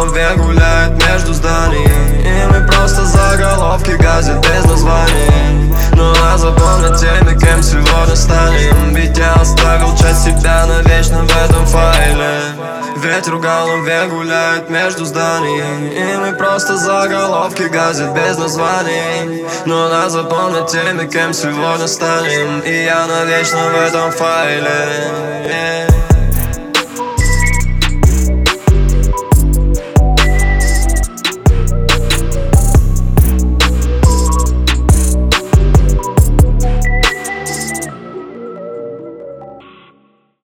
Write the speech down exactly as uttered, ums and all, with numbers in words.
голове гуляет между зданий, и мы просто заголовки газет без названий. Ну а запомнят теми, кем сегодня станем, ведь я оставил часть себя навечно в этом файле. Ветер в голове гуляет между зданий, и мы просто заголовки газет без названий. Но нас запомнят теми, кем сегодня станем, и я навечно в этом файле.